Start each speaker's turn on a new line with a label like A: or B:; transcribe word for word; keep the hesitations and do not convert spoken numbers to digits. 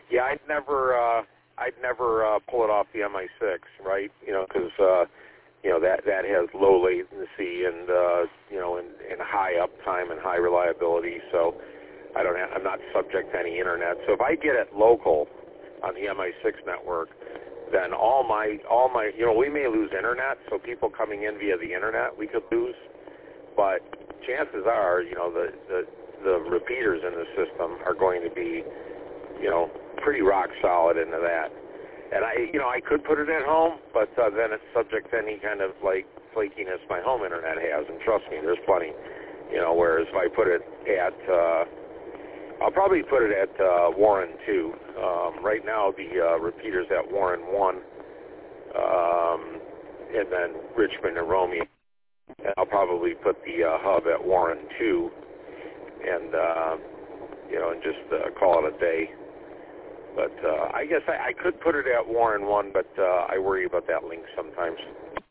A: Yeah, I'd never, uh, I'd never uh, pull it off the M I six, right? You know, because uh, you know that that has low latency and uh, you know and, and high uptime and high reliability. So I don't, have, I'm not subject to any internet. So if I get it local on the M I six network, then all my all my you know we may lose internet. So people coming in via the internet we could lose, but chances are you know the the, the repeaters in the system are going to be you know, pretty rock solid into that. And I, you know, I could put it at home, but uh, then it's subject to any kind of like flakiness my home internet has. And trust me, there's plenty. You know, whereas if I put it at, uh, I'll probably put it at uh, Warren two. Um, right now, the uh, repeaters at Warren one, um, and then Richmond and Romeo. And I'll probably put the uh, hub at Warren two, and uh, you know, and just uh, call it a day. But uh, I guess I, I could put it at Warren one, but uh, I worry about that link sometimes.